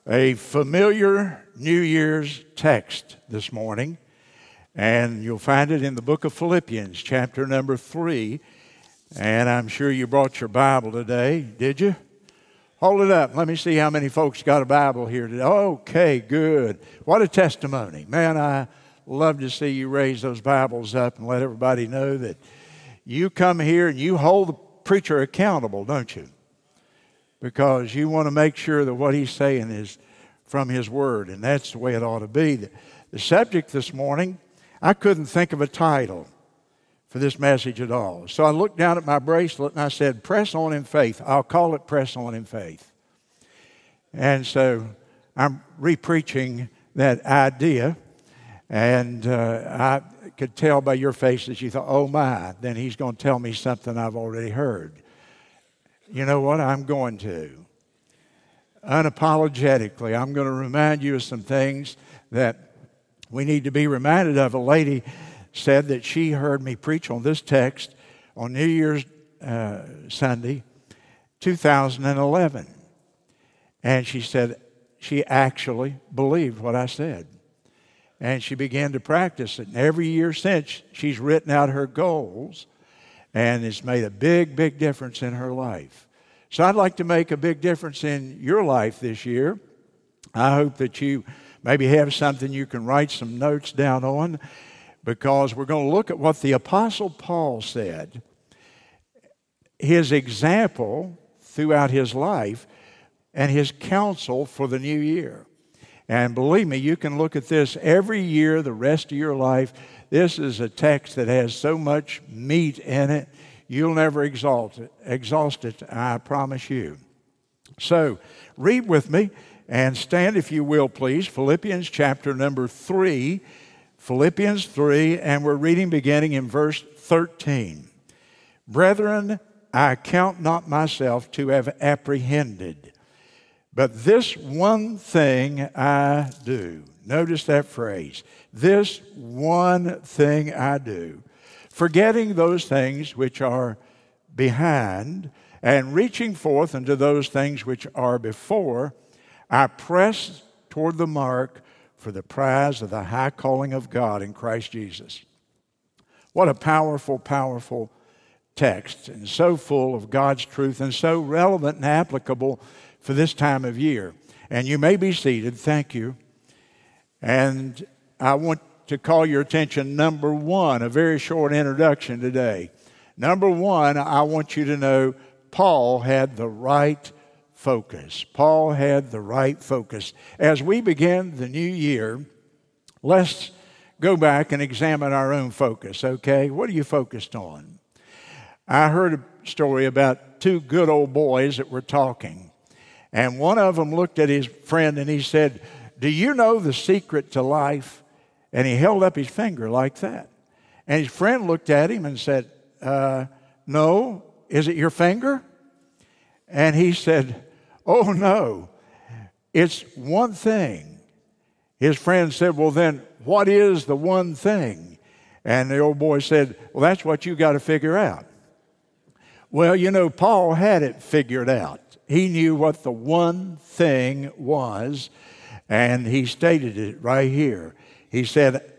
a familiar New Year's text this morning, and you'll find it in the book of Philippians, chapter number 3. And I'm sure you brought your Bible today, did you? Hold it up. Let me see how many folks got a Bible here today. Okay, good. What a testimony. Man, I love to see you raise those Bibles up and let everybody know that you come here and you hold the preacher accountable, don't you? Because you want to make sure that what he's saying is from his word, and that's the way it ought to be. The subject this morning, I couldn't think of a title for this message at all. So I looked down at my bracelet and I said, Press On in Faith. I'll call it Press On in Faith. And so I'm re-preaching that idea, and I could tell by your faces you thought, oh my, then he's going to tell me something I've already heard. You know what? I'm going to. Unapologetically, I'm going to remind you of some things that we need to be reminded of. A lady said that she heard me preach on this text on New Year's Sunday, 2011. And she said she actually believed what I said. And she began to practice it. And every year since, she's written out her goals, and it's made a big, big difference in her life. So I'd like to make a big difference in your life this year. I hope that you maybe have something you can write some notes down on, because we're going to look at what the Apostle Paul said, his example throughout his life, and his counsel for the new year. And believe me, you can look at this every year, the rest of your life. This is a text that has so much meat in it, you'll never exhaust it, I promise you. So, read with me and stand if you will, please. Philippians chapter number 3. Philippians 3, and we're reading beginning in verse 13. Brethren, I count not myself to have apprehended, but this one thing I do. Notice that phrase. This one thing I do. Forgetting those things which are behind, and reaching forth unto those things which are before, I press toward the mark for the prize of the high calling of God in Christ Jesus. What a powerful, powerful text, and so full of God's truth, and so relevant and applicable for this time of year. And you may be seated. Thank you. And I want to call your attention, number one, a very short introduction today. Number one, I want you to know Paul had the right focus. Paul had the right focus. As we begin the new year, let's go back and examine our own focus, okay? What are you focused on? I heard a story about two good old boys that were talking. And one of them looked at his friend and he said, do you know the secret to life? And he held up his finger like that. And his friend looked at him and said, no, is it your finger? And he said, oh no, it's one thing. His friend said, well then, what is the one thing? And the old boy said, well, that's what you got to figure out. Well, you know, Paul had it figured out. He knew what the one thing was, and he stated it right here. He said,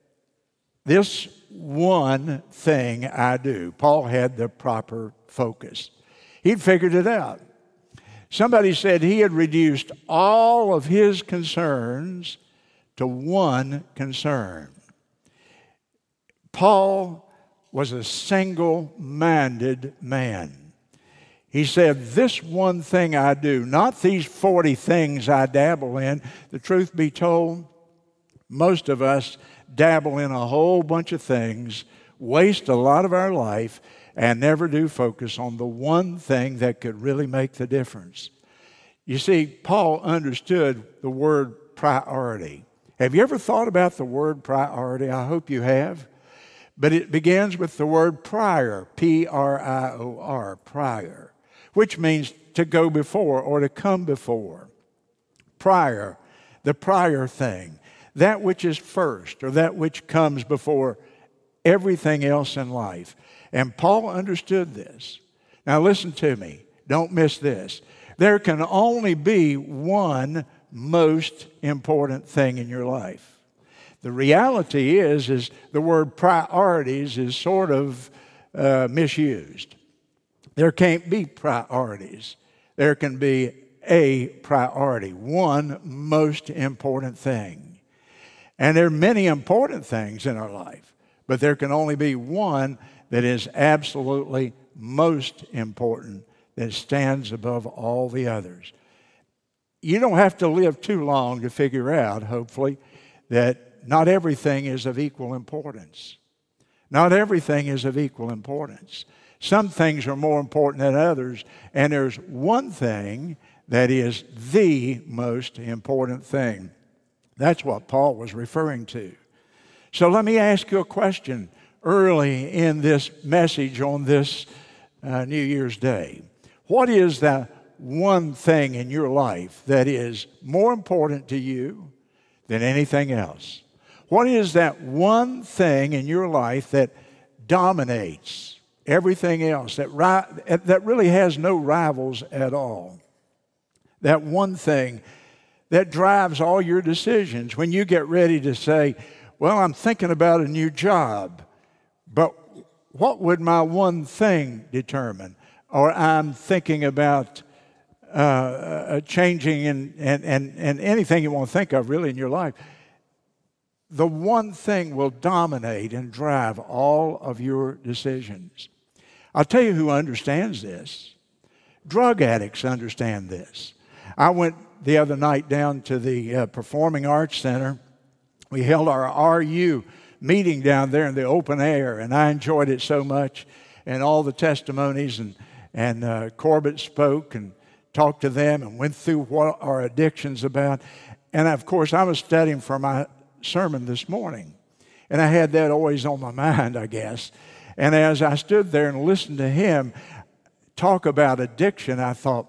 this one thing I do. Paul had the proper focus. He'd figured it out. Somebody said he had reduced all of his concerns to one concern. Paul was a single-minded man. He said, this one thing I do, not these 40 things I dabble in. The truth be told, most of us dabble in a whole bunch of things, waste a lot of our life, and never do focus on the one thing that could really make the difference. You see, Paul understood the word priority. Have you ever thought about the word priority? I hope you have. But it begins with the word prior, P-R-I-O-R, prior, which means to go before or to come before. Prior, the prior thing, that which is first or that which comes before everything else in life. And Paul understood this. Now listen to me. Don't miss this. There can only be one most important thing in your life. The reality is the word priorities is sort of misused. There can't be priorities. There can be a priority, one most important thing. And there are many important things in our life, but there can only be one that is absolutely most important, that stands above all the others. You don't have to live too long to figure out, hopefully, that not everything is of equal importance. Not everything is of equal importance. Some things are more important than others, and there's one thing that is the most important thing. That's what Paul was referring to. So let me ask you a question early in this message on this New Year's Day. What is the one thing in your life that is more important to you than anything else? What is that one thing in your life that dominates everything else, that really has no rivals at all? That one thing that drives all your decisions. When you get ready to say, well, I'm thinking about a new job, but what would my one thing determine? Or I'm thinking about changing and anything you want to think of really in your life. The one thing will dominate and drive all of your decisions. I'll tell you who understands this. Drug addicts understand this. I went the other night down to the Performing Arts Center. We held our RU meeting down there in the open air, and I enjoyed it so much, and all the testimonies, and Corbett spoke and talked to them and went through what our addiction's about. And of course, I was studying for my sermon this morning, and I had that always on my mind, I guess. And as I stood there and listened to him talk about addiction, I thought,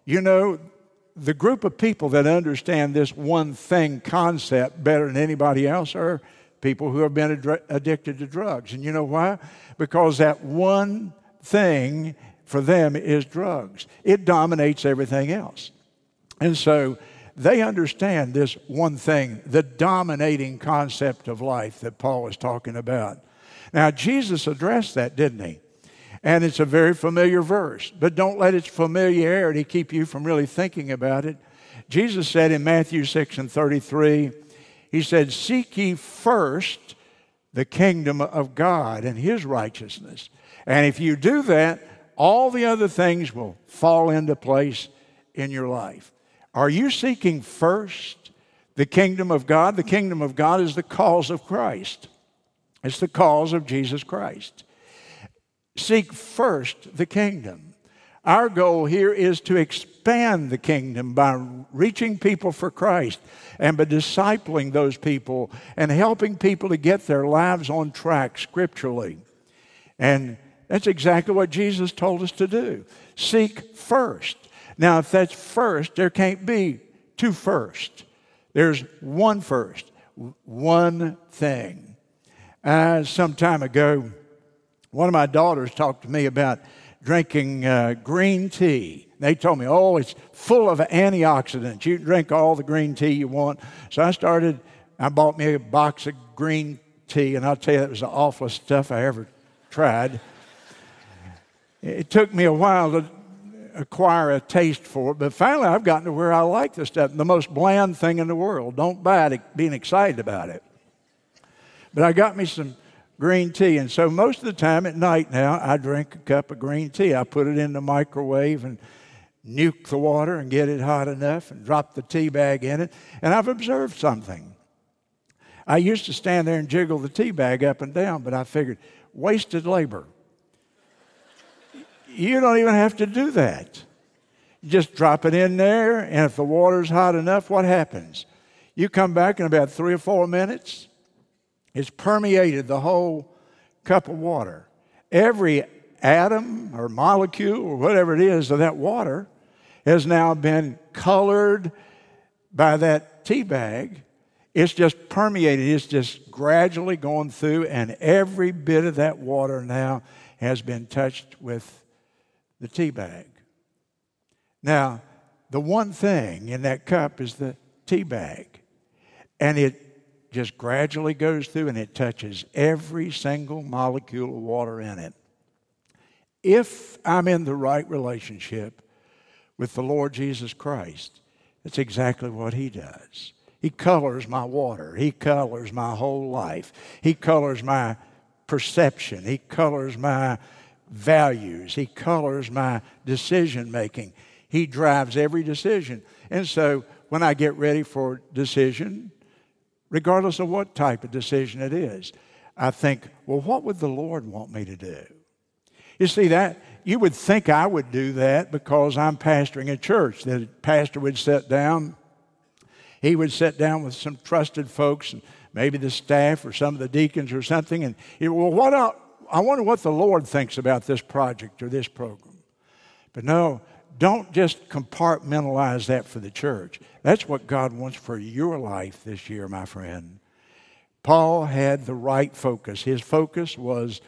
the group of people that understand this one thing concept better than anybody else are people who have been addicted to drugs. And you know why? Because that one thing for them is drugs. It dominates everything else. And so they understand this one thing, the dominating concept of life that Paul is talking about. Now, Jesus addressed that, didn't he? And it's a very familiar verse, but don't let its familiarity keep you from really thinking about it. Jesus said in Matthew 6:33, he said, seek ye first the kingdom of God and his righteousness. And if you do that, all the other things will fall into place in your life. Are you seeking first the kingdom of God? The kingdom of God is the cause of Christ. It's the cause of Jesus Christ. Seek first the kingdom. Our goal here is to expand the kingdom by reaching people for Christ and by discipling those people and helping people to get their lives on track scripturally. And that's exactly what Jesus told us to do. Seek first. Now, if that's first, there can't be two first. There's one first, one thing. Some time ago, one of my daughters talked to me about drinking green tea. They told me, it's full of antioxidants. You can drink all the green tea you want. So I bought me a box of green tea, and I'll tell you, that was the awfulest stuff I ever tried. It took me a while to acquire a taste for it, but finally I've gotten to where I like the stuff. The most bland thing in the world. Don't buy it being excited about it. But I got me some green tea, and so most of the time at night now, I drink a cup of green tea. I put it in the microwave and nuke the water and get it hot enough and drop the tea bag in it, and I've observed something. I used to stand there and jiggle the tea bag up and down, but I figured, wasted labor. You don't even have to do that. You just drop it in there, and if the water's hot enough, what happens? You come back in about 3 or 4 minutes, it's permeated the whole cup of water. Every atom or molecule or whatever it is of that water has now been colored by that tea bag. It's just permeated. It's just gradually going through, and every bit of that water now has been touched with the tea bag. Now, the one thing in that cup is the tea bag. And it just gradually goes through and it touches every single molecule of water in it. If I'm in the right relationship with the Lord Jesus Christ, that's exactly what He does. He colors my water. He colors my whole life. He colors my perception. He colors my values. He colors my decision making. He drives every decision. And so when I get ready for a decision, regardless of what type of decision it is, I think, well, what would the Lord want me to do? You see that? You would think I would do that because I'm pastoring a church. The pastor would sit down. He would sit down with some trusted folks and maybe the staff or some of the deacons or something. And I wonder what the Lord thinks about this project or this program. But no, don't just compartmentalize that for the church. That's what God wants for your life this year, my friend. Paul had the right focus. His focus was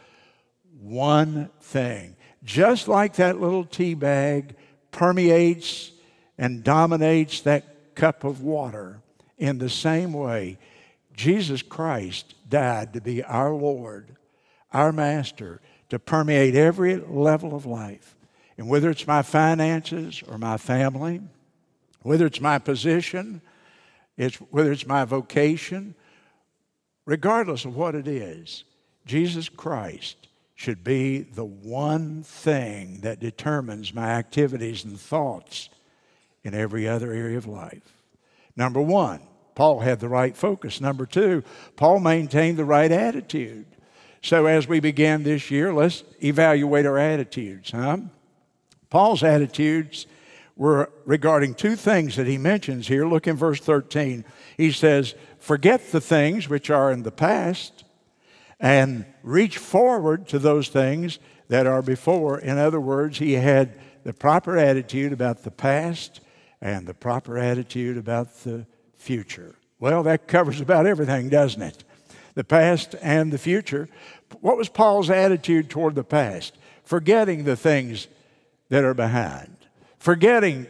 one thing. Just like that little tea bag permeates and dominates that cup of water, in the same way, Jesus Christ died to be our Lord, our Master, to permeate every level of life. And whether it's my finances or my family, whether it's my position, whether it's my vocation, regardless of what it is, Jesus Christ should be the one thing that determines my activities and thoughts in every other area of life. Number one, Paul had the right focus. Number two, Paul maintained the right attitude. So as we begin this year, let's evaluate our attitudes, Paul's attitudes were regarding two things that he mentions here. Look in verse 13. He says, forget the things which are in the past and reach forward to those things that are before. In other words, he had the proper attitude about the past and the proper attitude about the future. Well, that covers about everything, doesn't it? The past and the future. What was Paul's attitude toward the past? Forgetting the things that are behind. Forgetting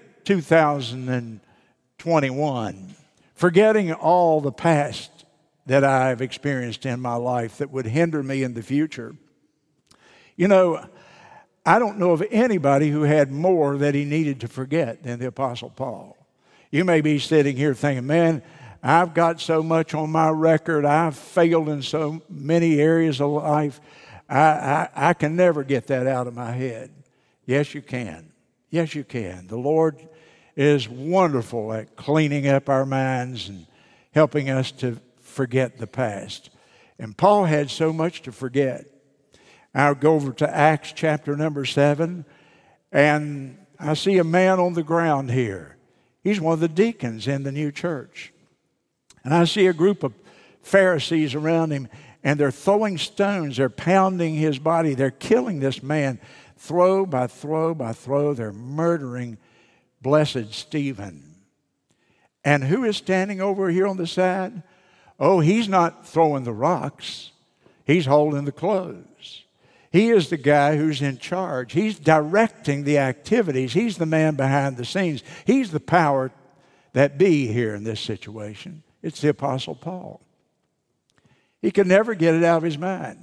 2021. Forgetting all the past that I've experienced in my life that would hinder me in the future. You know, I don't know of anybody who had more that he needed to forget than the Apostle Paul. You may be sitting here thinking, man, I've got so much on my record. I've failed in so many areas of life. I can never get that out of my head. Yes, you can. Yes, you can. The Lord is wonderful at cleaning up our minds and helping us to forget the past. And Paul had so much to forget. I'll go over to Acts chapter number 7, and I see a man on the ground here. He's one of the deacons in the new church. And I see a group of Pharisees around him, and they're throwing stones. They're pounding his body. They're killing this man. Throw by throw by throw, they're murdering blessed Stephen. And who is standing over here on the side? Oh, he's not throwing the rocks. He's holding the clothes. He is the guy who's in charge. He's directing the activities. He's the man behind the scenes. He's the power that be here in this situation. It's the Apostle Paul. He could never get it out of his mind.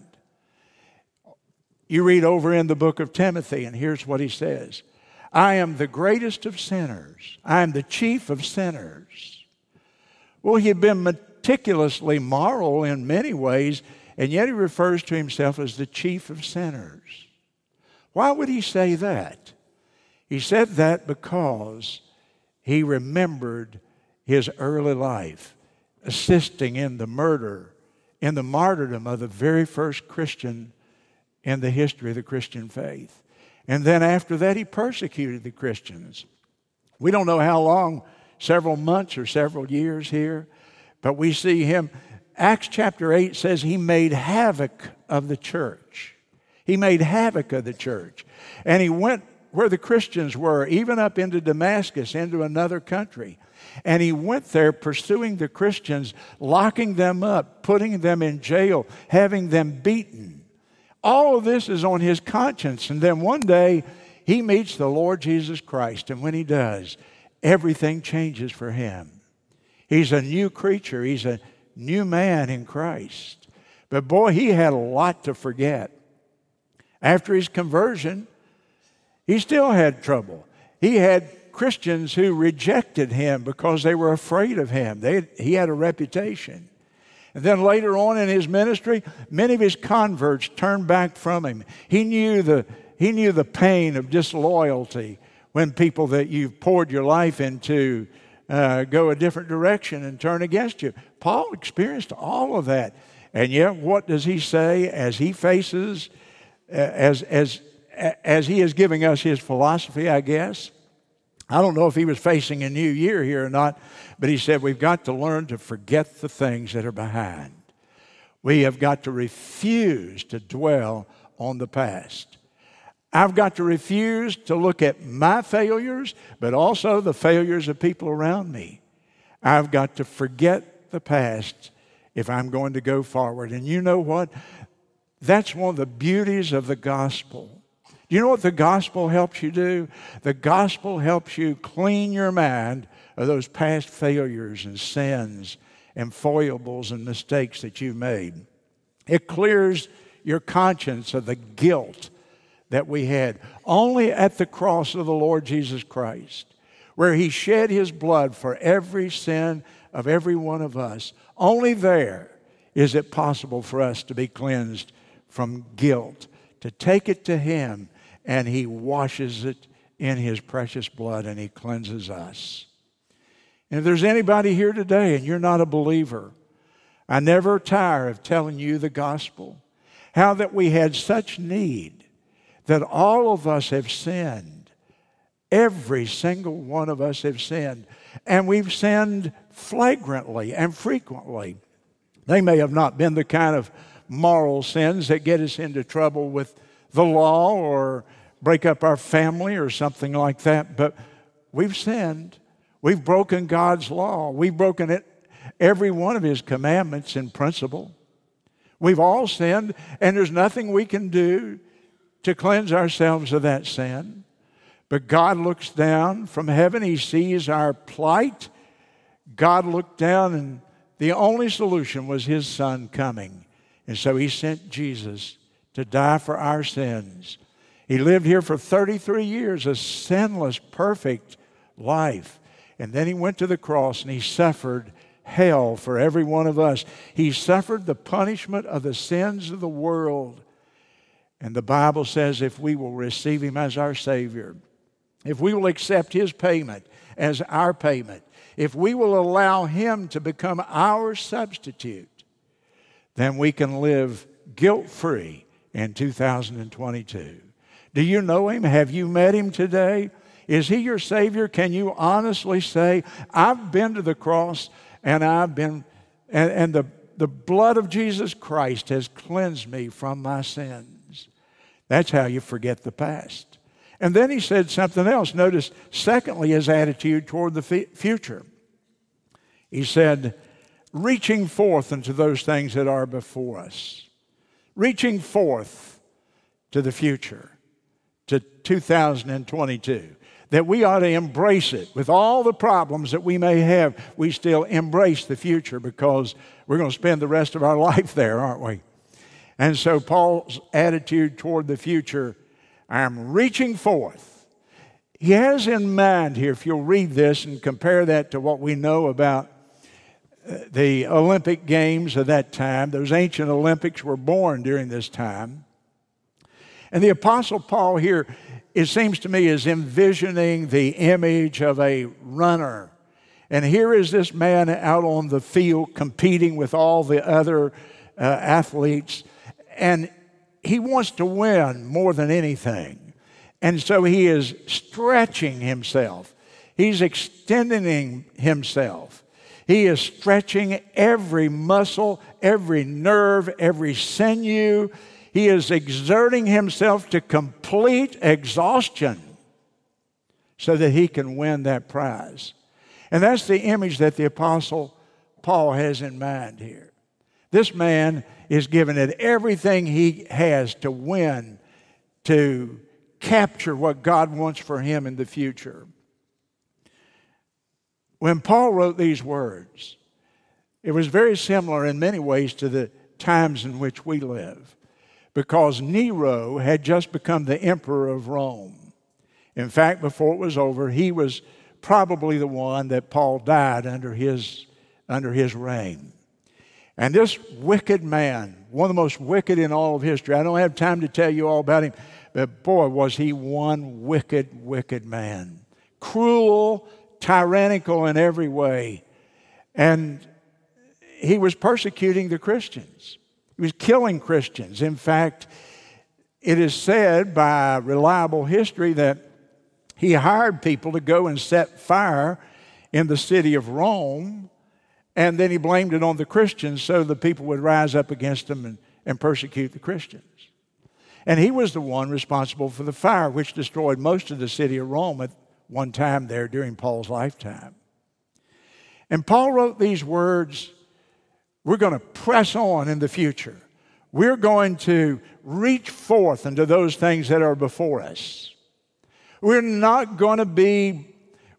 You read over in the book of Timothy, and here's what he says. I am the greatest of sinners. I am the chief of sinners. Well, he had been meticulously moral in many ways, and yet he refers to himself as the chief of sinners. Why would he say that? He said that because he remembered his early life, assisting in the murder, in the martyrdom of the very first Christian in the history of the Christian faith. And then after that, he persecuted the Christians. We don't know how long, several months or several years here, but we see him. Acts chapter 8 says he made havoc of the church. He made havoc of the church. And he went where the Christians were, even up into Damascus, into another country. And he went there pursuing the Christians, locking them up, putting them in jail, having them beaten. All of this is on his conscience. And then one day, he meets the Lord Jesus Christ. And when he does, everything changes for him. He's a new creature. He's a new man in Christ. But boy, he had a lot to forget. After his conversion, he still had trouble. He had Christians who rejected him because they were afraid of him. He had a reputation. And then later on in his ministry, many of his converts turned back from him. He knew the pain of disloyalty when people that you've poured your life into go a different direction and turn against you. Paul experienced all of that. And yet, what does he say as he faces, as he is giving us his philosophy, I guess? I don't know if he was facing a new year here or not, but he said we've got to learn to forget the things that are behind. We have got to refuse to dwell on the past. I've got to refuse to look at my failures, but also the failures of people around me. I've got to forget the past if I'm going to go forward. And you know what? That's one of the beauties of the gospel. Do you know what the gospel helps you do? The gospel helps you clean your mind of those past failures and sins and foibles and mistakes that you've made. It clears your conscience of the guilt that we had. Only at the cross of the Lord Jesus Christ, where he shed his blood for every sin of every one of us, only there is it possible for us to be cleansed from guilt, to take it to him, and he washes it in his precious blood and he cleanses us. And if there's anybody here today and you're not a believer, I never tire of telling you the gospel, how that we had such need that all of us have sinned. Every single one of us have sinned. And we've sinned flagrantly and frequently. They may have not been the kind of moral sins that get us into trouble with the law or break up our family or something like that, but we've sinned. We've broken God's law. We've broken every one of his commandments in principle. We've all sinned, and there's nothing we can do to cleanse ourselves of that sin. But God looks down from heaven. He sees our plight. God looked down, and the only solution was his Son coming. And so he sent Jesus to die for our sins. He lived here for 33 years, a sinless, perfect life. And then he went to the cross and he suffered hell for every one of us. He suffered the punishment of the sins of the world. And the Bible says if we will receive him as our Savior, if we will accept his payment as our payment, if we will allow him to become our substitute, then we can live guilt-free in 2022. Do you know him? Have you met him today? Is he your Savior? Can you honestly say, I've been to the cross and the blood of Jesus Christ has cleansed me from my sins? That's how you forget the past. And then he said something else. Notice, secondly, his attitude toward the future. He said, reaching forth into those things that are before us. Reaching forth to the future, to 2022. That we ought to embrace it. With all the problems that we may have, we still embrace the future because we're going to spend the rest of our life there, aren't we? And so Paul's attitude toward the future, I'm reaching forth. He has in mind here, if you'll read this and compare that to what we know about the Olympic Games of that time. Those ancient Olympics were born during this time. And the Apostle Paul here, it seems to me, is envisioning the image of a runner. And here is this man out on the field competing with all the other athletes. And he wants to win more than anything. And so he is stretching himself. He's extending himself. He is stretching every muscle, every nerve, every sinew. He is exerting himself to complete exhaustion so that he can win that prize. And that's the image that the Apostle Paul has in mind here. This man is giving it everything he has to win, to capture what God wants for him in the future. when Paul wrote these words, it was very similar in many ways to the times in which we live, because Nero had just become the emperor of Rome. In fact, before it was over, he was probably the one that Paul died under his reign. And this wicked man, one of the most wicked in all of history, I don't have time to tell you all about him, but boy, was he one wicked, wicked man. Cruel, tyrannical in every way. And he was persecuting the Christians. He was killing Christians. In fact, it is said by reliable history that he hired people to go and set fire in the city of Rome, and then he blamed it on the Christians so the people would rise up against them and persecute the Christians. And he was the one responsible for the fire which destroyed most of the city of Rome at one time there during Paul's lifetime. And Paul wrote these words, we're going to press on in the future. We're going to reach forth into those things that are before us. We're not going to be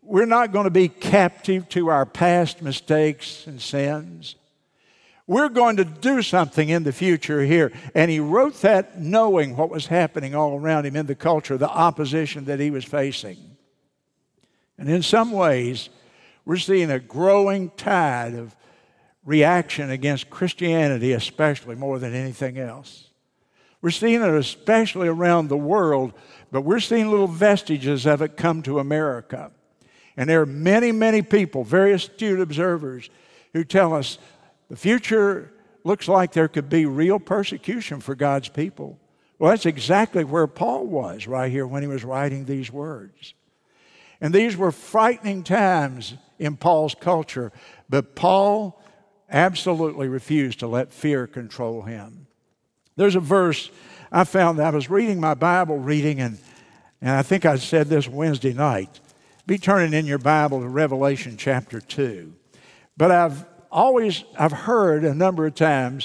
captive to our past mistakes and sins. We're going to do something in the future here. And he wrote that knowing what was happening all around him in the culture, the opposition that he was facing. And in some ways, we're seeing a growing tide of reaction against Christianity, especially more than anything else. We're seeing it especially around the world, but we're seeing little vestiges of it come to America. And there are many, many people, very astute observers, who tell us the future looks like there could be real persecution for God's people. Well, that's exactly where Paul was right here when he was writing these words. And these were frightening times in Paul's culture, but Paul absolutely refused to let fear control him. There's a verse I found that I was reading my Bible reading, and I think I said this Wednesday night. Be turning in your Bible to Revelation chapter 2. But I've heard a number of times,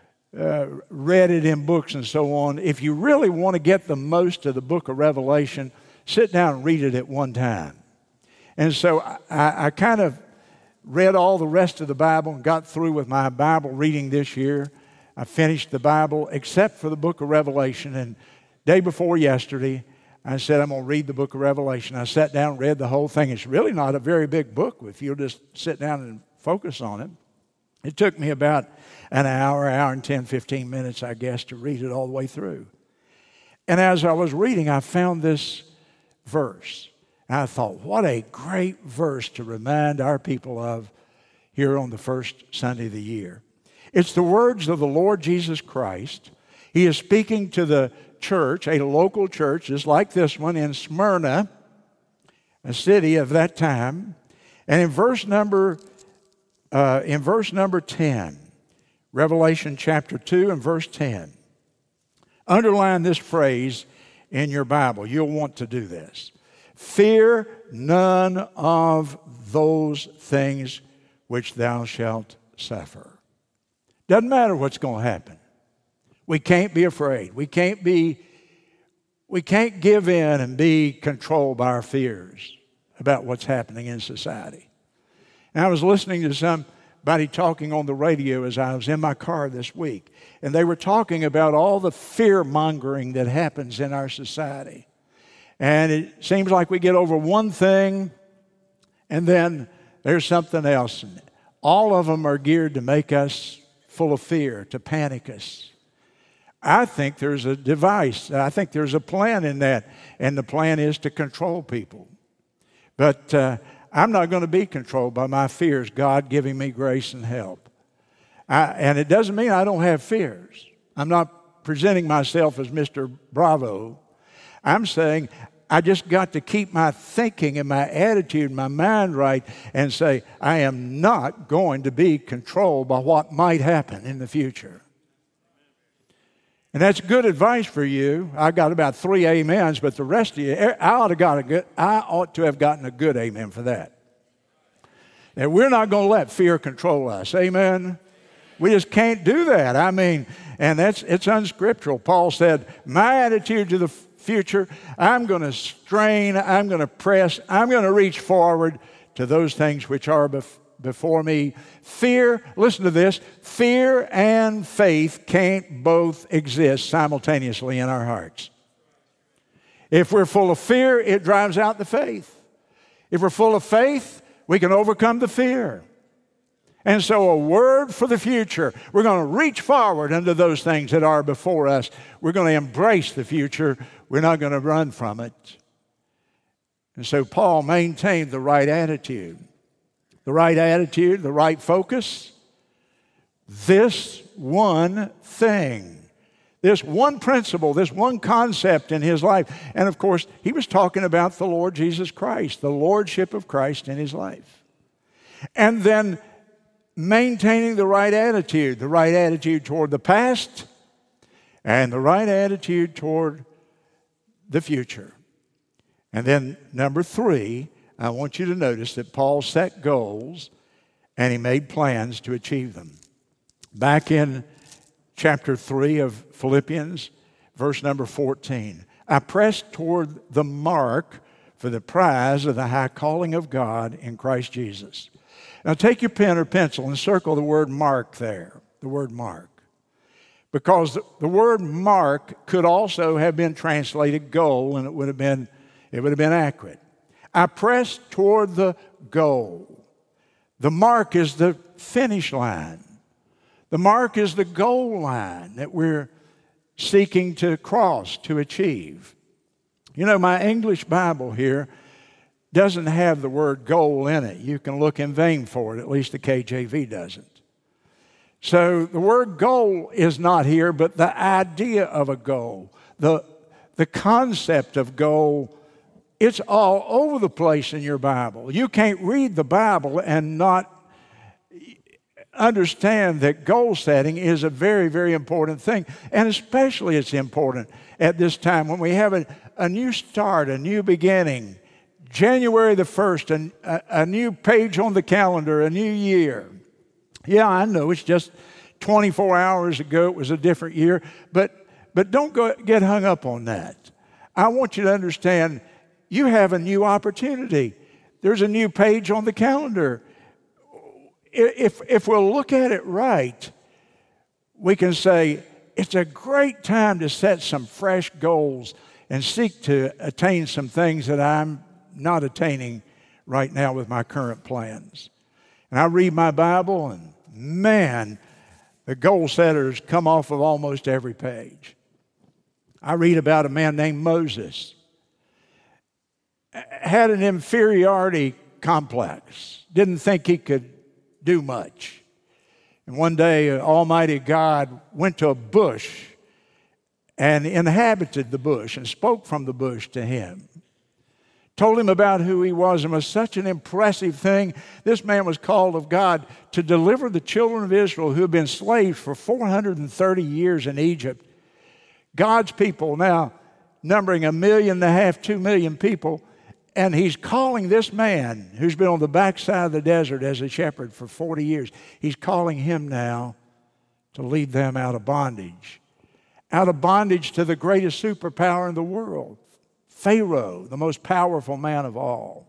read it in books and so on. If you really want to get the most of the book of Revelation, sit down and read it at one time. And so I kind of read all the rest of the Bible and got through with my Bible reading this year. I finished the Bible except for the book of Revelation. And day before yesterday, I said, I'm going to read the book of Revelation. I sat down and read the whole thing. It's really not a very big book if you'll just sit down and focus on it. It took me about an hour and 10, 15 minutes, I guess, to read it all the way through. And as I was reading, I found this verse. And I thought, what a great verse to remind our people of here on the first Sunday of the year. It's the words of the Lord Jesus Christ. He is speaking to the church, a local church, just like this one in Smyrna, a city of that time. And in verse number 10, Revelation chapter 2 and verse 10, underline this phrase in your Bible. You'll want to do this. Fear none of those things which thou shalt suffer. Doesn't matter what's going to happen. We can't be afraid. We can't give in and be controlled by our fears about what's happening in society. And I was listening to somebody talking on the radio as I was in my car this week, and they were talking about all the fear-mongering that happens in our society. And it seems like we get over one thing, and then there's something else. And all of them are geared to make us full of fear, to panic us. I think there's a device. I think there's a plan in that, and the plan is to control people. But I'm not going to be controlled by my fears, God giving me grace and help. And it doesn't mean I don't have fears. I'm not presenting myself as Mr. Bravo. I'm saying I just got to keep my thinking and my attitude, my mind right, and say, I am not going to be controlled by what might happen in the future. And that's good advice for you. I got about 3 amens, but the rest of you, I ought to have gotten a good amen for that. And we're not going to let fear control us. Amen? We just can't do that. I mean, and it's unscriptural. Paul said, my attitude to the future, I'm going to strain, I'm going to press, I'm going to reach forward to those things which are before me. Fear, listen to this, fear and faith can't both exist simultaneously in our hearts. If we're full of fear, it drives out the faith. If we're full of faith, we can overcome the fear. And so a word for the future. We're going to reach forward into those things that are before us. We're going to embrace the future. We're not going to run from it. And so Paul maintained the right attitude. The right attitude, the right focus. This one thing. This one principle, this one concept in his life. And of course, he was talking about the Lord Jesus Christ, the lordship of Christ in his life. And then maintaining the right attitude toward the past and the right attitude toward the future. And then number 3, I want you to notice that Paul set goals and he made plans to achieve them. Back in chapter 3 of Philippians, verse number 14. I press toward the mark for the prize of the high calling of God in Christ Jesus. Now take your pen or pencil and circle the word mark there, the word mark. Because the word mark could also have been translated goal, and it would have been accurate. I press toward the goal. The mark is the finish line. The mark is the goal line that we're seeking to cross, to achieve. You know, my English Bible here doesn't have the word goal in it. You can look in vain for it, at least the KJV doesn't. So the word goal is not here, but the idea of a goal, the concept of goal, it's all over the place in your Bible. You can't read the Bible and not understand that goal setting is a very, very important thing. And especially it's important at this time when we have a new start, a new beginning. January the 1st, a new page on the calendar, a new year. Yeah, I know it's just 24 hours ago it was a different year, but don't get hung up on that. I want you to understand you have a new opportunity. There's a new page on the calendar. If we'll look at it right, we can say it's a great time to set some fresh goals and seek to attain some things that I'm not attaining right now with my current plans. And I read my Bible, and man, the goal setters come off of almost every page. I read about a man named Moses. Had an inferiority complex. Didn't think he could do much. And one day, Almighty God went to a bush and inhabited the bush and spoke from the bush to him. Told him about who he was, and was such an impressive thing. This man was called of God to deliver the children of Israel who had been slaves for 430 years in Egypt. God's people now numbering 1.5 million, 2 million people. And he's calling this man who's been on the backside of the desert as a shepherd for 40 years. He's calling him now to lead them out of bondage. Out of bondage to the greatest superpower in the world, Pharaoh, the most powerful man of all.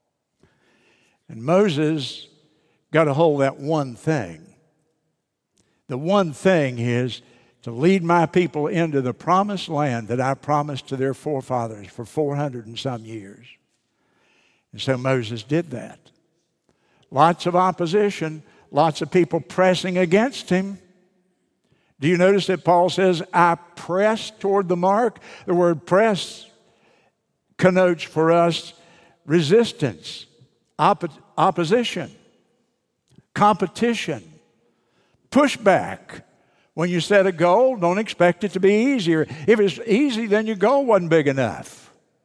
And Moses got a hold of that one thing. The one thing is to lead my people into the promised land that I promised to their forefathers for 400 and some years. And so Moses did that. Lots of opposition, lots of people pressing against him. Do you notice that Paul says, I press toward the mark? The word press connotes for us resistance, opposition, competition, pushback. When you set a goal, don't expect it to be easier. If it's easy, then your goal wasn't big enough.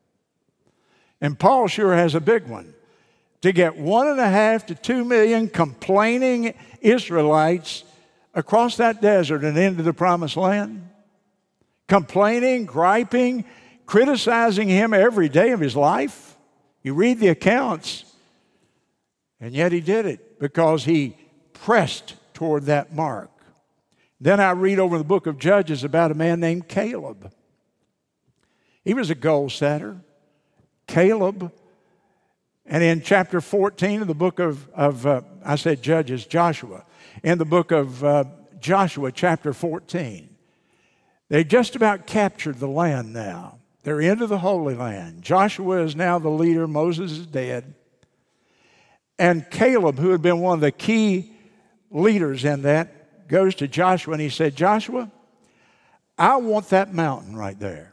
And Paul sure has a big one. To get 1.5 to 2 million complaining Israelites across that desert and into the promised land. Complaining, griping, criticizing him every day of his life. You read the accounts, and yet he did it because he pressed toward that mark. Then I read over the book of Judges about a man named Caleb. He was a goal setter. Caleb And in chapter 14 of the book of I said Judges, Joshua, in the book of Joshua, chapter 14, they just about captured the land now. They're into the Holy Land. Joshua is now the leader. Moses is dead. And Caleb, who had been one of the key leaders in that, goes to Joshua and he said, Joshua, I want that mountain right there.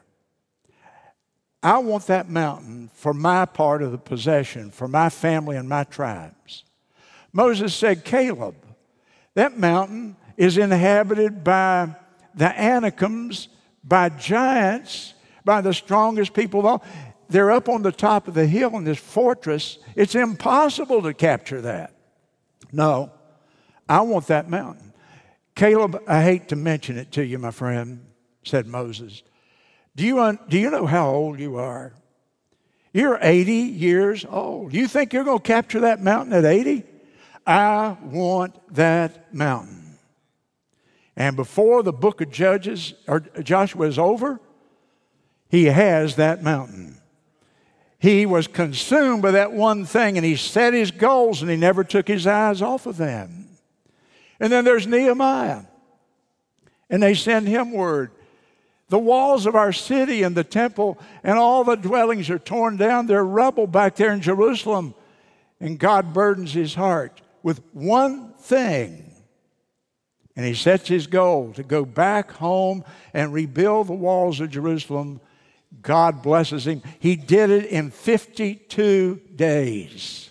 I want that mountain for my part of the possession, for my family and my tribes. Moses said, Caleb, that mountain is inhabited by the Anakims, by giants, by the strongest people of all. They're up on the top of the hill in this fortress. It's impossible to capture that. No, I want that mountain. Caleb, I hate to mention it to you, my friend, said Moses. Do you know how old you are? You're 80 years old. You think you're going to capture that mountain at 80? I want that mountain. And before the book of Judges or Joshua is over, he has that mountain. He was consumed by that one thing, and he set his goals, and he never took his eyes off of them. And then there's Nehemiah, and they send him word. The walls of our city and the temple and all the dwellings are torn down. They're rubble back there in Jerusalem. And God burdens his heart with one thing. And he sets his goal to go back home and rebuild the walls of Jerusalem. God blesses him. He did it in 52 days.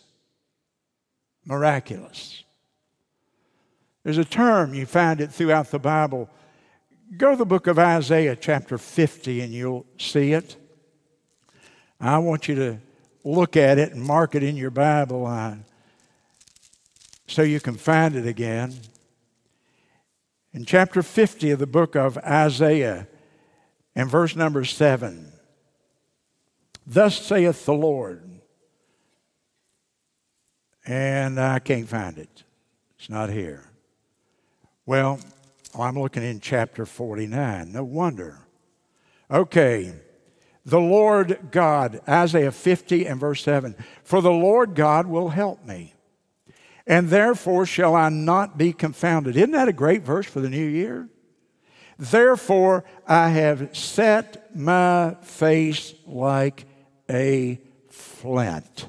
Miraculous. There's a term, you find it throughout the Bible. Go to the book of Isaiah, chapter 50, and you'll see it. I want you to look at it and mark it in your Bible so you can find it again. In chapter 50 of the book of Isaiah, and verse number 7, thus saith the Lord, and I can't find it. It's not here. Well, I'm looking in chapter 49. No wonder. Okay. The Lord God, Isaiah 50 and verse 7. For the Lord God will help me, and therefore shall I not be confounded. Isn't that a great verse for the new year? Therefore I have set my face like a flint.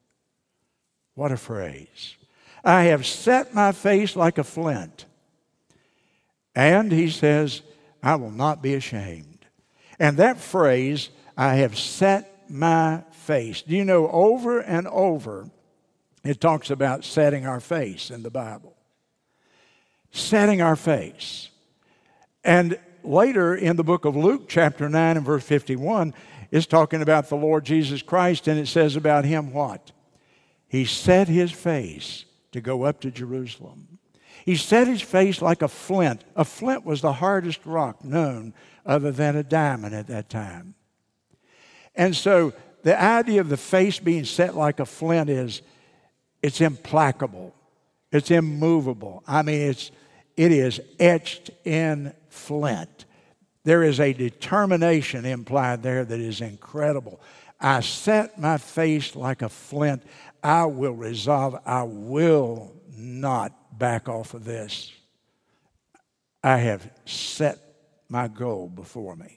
What a phrase. I have set my face like a flint. And he says, I will not be ashamed. And that phrase, I have set my face. Do you know, over and over, it talks about setting our face in the Bible. Setting our face. And later in the book of Luke, chapter 9 and verse 51, is talking about the Lord Jesus Christ, and it says about him what? He set his face to go up to Jerusalem. He set his face like a flint. A flint was the hardest rock known other than a diamond at that time. And so the idea of the face being set like a flint is it's implacable. It's immovable. I mean, it is etched in flint. There is a determination implied there that is incredible. I set my face like a flint. I will resolve. I will not back off of this. I have set my goal before me.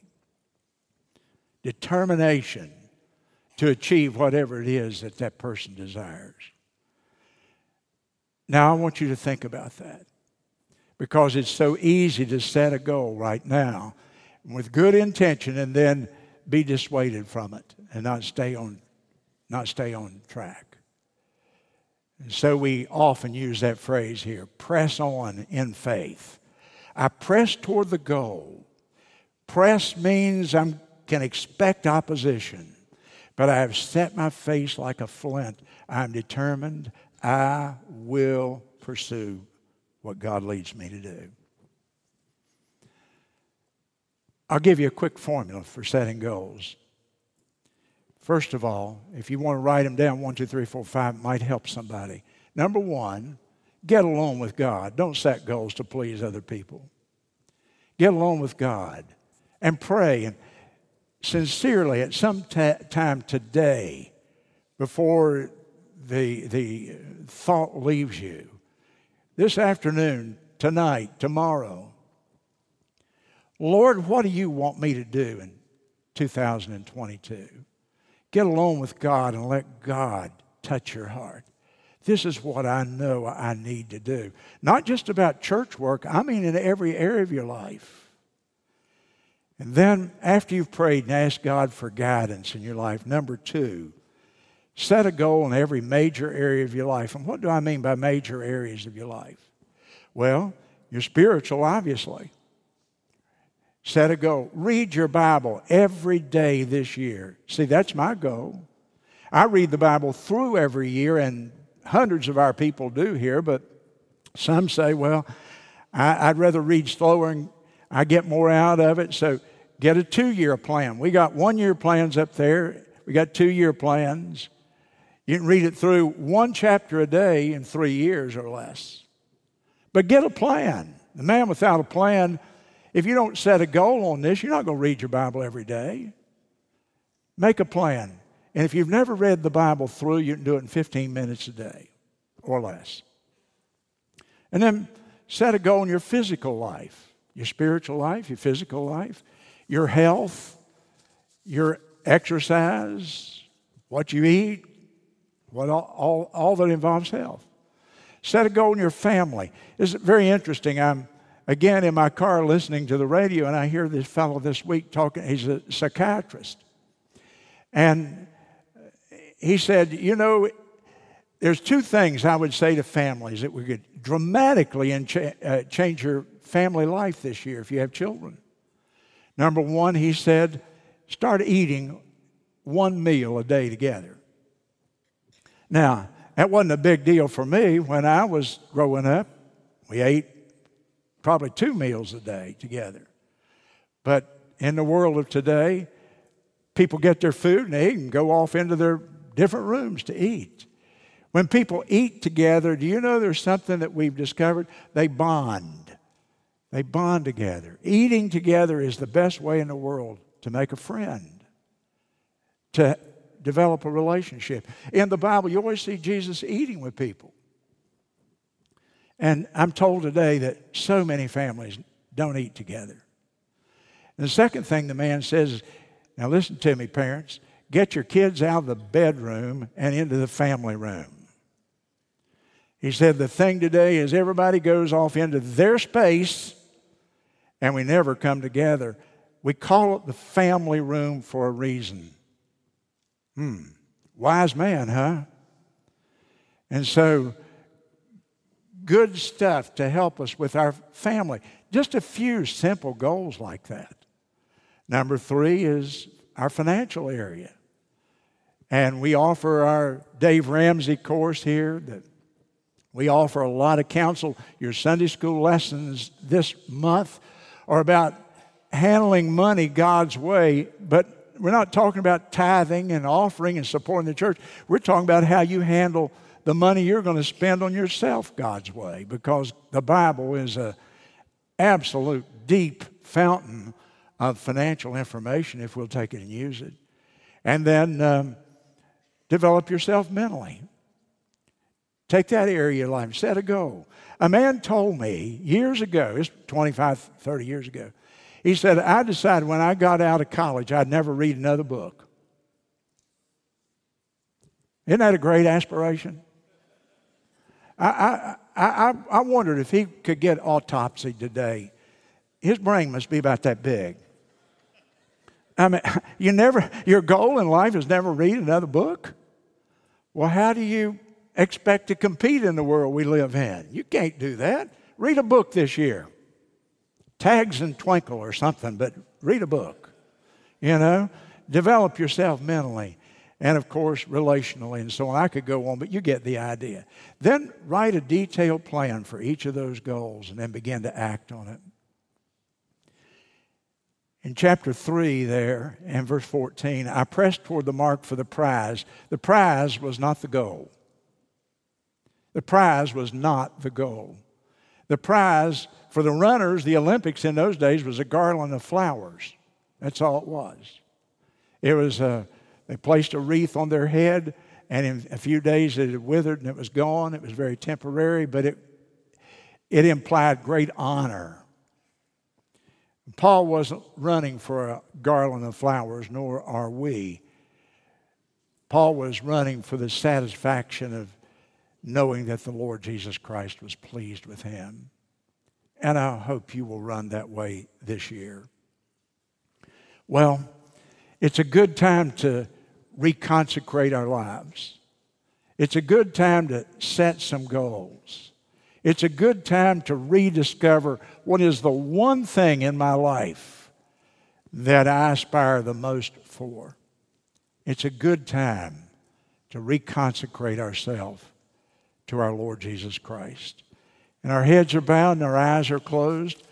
Determination to achieve whatever it is that that person desires. Now, I want you to think about that, because it's so easy to set a goal right now with good intention and then be dissuaded from it and not stay on track. And so we often use that phrase here, press on in faith. I press toward the goal. Press means I can expect opposition, but I have set my face like a flint. I'm determined. I will pursue what God leads me to do. I'll give you a quick formula for setting goals. First of all, if you want to write them down, 1, 2, 3, 4, 5 might help somebody. Number one, get alone with God. Don't set goals to please other people. Get alone with God and pray and sincerely at some time today, before the thought leaves you. This afternoon, tonight, tomorrow, Lord, what do you want me to do in 2022? Get alone with God and let God touch your heart. This is what I know I need to do. Not just about church work, I mean in every area of your life. And then after you've prayed and asked God for guidance in your life, number 2, set a goal in every major area of your life. And what do I mean by major areas of your life? Well, your spiritual, obviously. Set a goal. Read your Bible every day this year. See, that's my goal. I read the Bible through every year, and hundreds of our people do here, but some say, well, I'd rather read slower and I get more out of it, so get a 2-year plan. We got 1-year plans up there. We got 2-year plans. You can read it through 1 chapter a day in 3 years or less. But get a plan. The man without a plan, if you don't set a goal on this, you're not going to read your Bible every day. Make a plan. And if you've never read the Bible through, you can do it in 15 minutes a day or less. And then set a goal in your physical life, your spiritual life, your physical life, your health, your exercise, what you eat, what all that involves health. Set a goal in your family. It's very interesting. I'm, again, in my car listening to the radio, and I hear this fellow this week talking. He's a psychiatrist. And he said, you know, there's 2 things I would say to families that we could dramatically change your family life this year if you have children. Number 1, he said, start eating 1 meal a day together. Now, that wasn't a big deal for me when I was growing up. We ate probably 2 meals a day together. But in the world of today, people get their food and they can go off into their different rooms to eat. When people eat together, do you know there's something that we've discovered? They bond. They bond together. Eating together is the best way in the world to make a friend, to develop a relationship. In the Bible, you always see Jesus eating with people. And I'm told today that so many families don't eat together. And the second thing the man says is, now listen to me, parents, get your kids out of the bedroom and into the family room. He said the thing today is everybody goes off into their space and we never come together. We call it the family room for a reason. Wise man, huh? And so, good stuff to help us with our family. Just a few simple goals like that. Number 3 is our financial area. And we offer our Dave Ramsey course here. That we offer a lot of counsel. Your Sunday school lessons this month are about handling money God's way, but we're not talking about tithing and offering and supporting the church. We're talking about how you handle the money you're going to spend on yourself God's way, because the Bible is an absolute deep fountain of financial information if we'll take it and use it. And then develop yourself mentally. Take that area of your life, set a goal. A man told me years ago, it's 25, 30 years ago, he said, I decided when I got out of college, I'd never read another book. Isn't that a great aspiration? I wondered if he could get autopsied today. His brain must be about that big. I mean, your goal in life is never read another book? Well, how do you expect to compete in the world we live in? You can't do that. Read a book this year. Tags and Twinkle or something, but read a book. You know, develop yourself mentally and, of course, relationally and so on. I could go on, but you get the idea. Then write a detailed plan for each of those goals and then begin to act on it. In chapter 3 there, and verse 14, I pressed toward the mark for the prize. The prize was not the goal. The prize was not the goal. The prize for the runners, the Olympics in those days, was a garland of flowers. That's all it was. It was they placed a wreath on their head, and in a few days it had withered and it was gone. It was very temporary, but it implied great honor. Paul wasn't running for a garland of flowers, nor are we. Paul was running for the satisfaction of knowing that the Lord Jesus Christ was pleased with him. And I hope you will run that way this year. Well, it's a good time to reconsecrate our lives. It's a good time to set some goals. It's a good time to rediscover what is the one thing in my life that I aspire the most for. It's a good time to reconsecrate ourselves to our Lord Jesus Christ. And our heads are bowed and our eyes are closed.